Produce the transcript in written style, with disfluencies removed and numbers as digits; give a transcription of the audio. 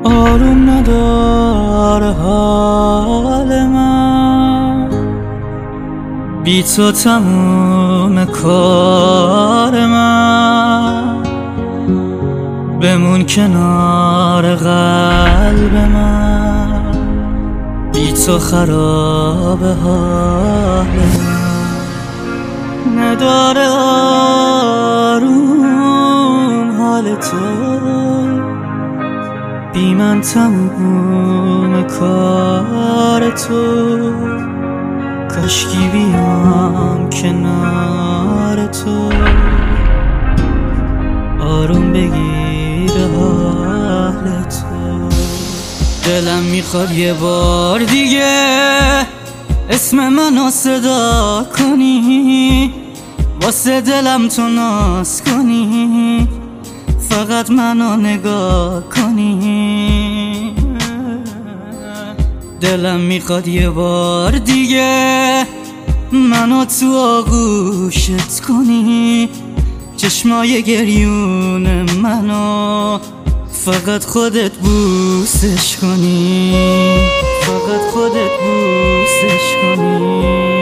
آروم نداره حال من، بی تو تموم کار من. بمون کنار قلب من، بی تو خراب حال من. نداره آروم حال تو، بی من تموم کار تو. کاشکی بیام کنار تو، آروم بگیر حال تو. دلم میخواد یه بار دیگه اسم منو صدا کنی، واسه دلم تو ناز کنی، فقط منو نگاه کنی. دلم میخواد یه بار دیگه منو تو آغوشت کنی، چشمای گریون منو فقط خودت بوسش کنی، فقط خودت بوسش کنی.